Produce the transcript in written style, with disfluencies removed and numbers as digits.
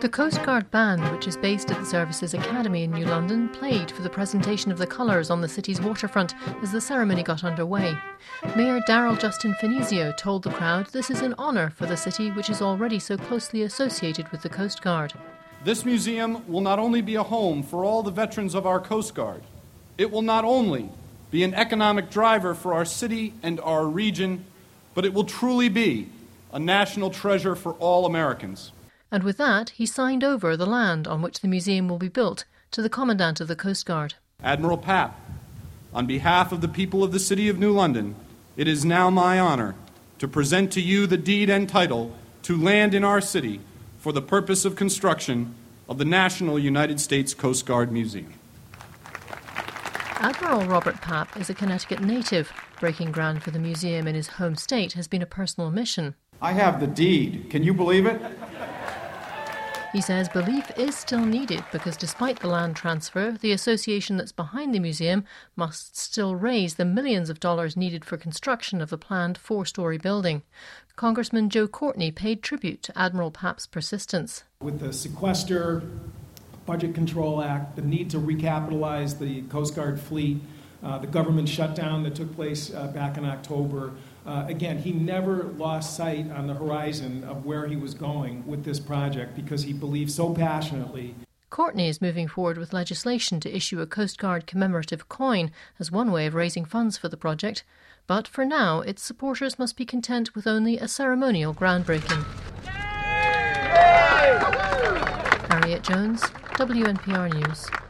The Coast Guard Band, which is based at the Services Academy in New London, played for the presentation of the colours on the city's waterfront as the ceremony got underway. Mayor Daryl Justin Finizio told the crowd this is an honour for the city, which is already so closely associated with the Coast Guard. This museum will not only be a home for all the veterans of our Coast Guard, it will not only be an economic driver for our city and our region, but it will truly be a national treasure for all Americans. And with that, he signed over the land on which the museum will be built to the Commandant of the Coast Guard. Admiral Papp, on behalf of the people of the City of New London, it is now my honor to present to you the deed and title to land in our city for the purpose of construction of the National United States Coast Guard Museum. Admiral Robert Papp is a Connecticut native. Breaking ground for the museum in his home state has been a personal mission. I have the deed. Can you believe it? He says belief is still needed because despite the land transfer, the association that's behind the museum must still raise the millions of dollars needed for construction of the planned 4-story building. Congressman Joe Courtney paid tribute to Admiral Papp's persistence. With the Sequester Budget Control Act, the need to recapitalize the Coast Guard fleet, the government shutdown that took place back in October, again, he never lost sight on the horizon of where he was going with this project because he believed so passionately. Courtney is moving forward with legislation to issue a Coast Guard commemorative coin as one way of raising funds for the project. But for now, its supporters must be content with only a ceremonial groundbreaking. Harriet Jones, WNPR News.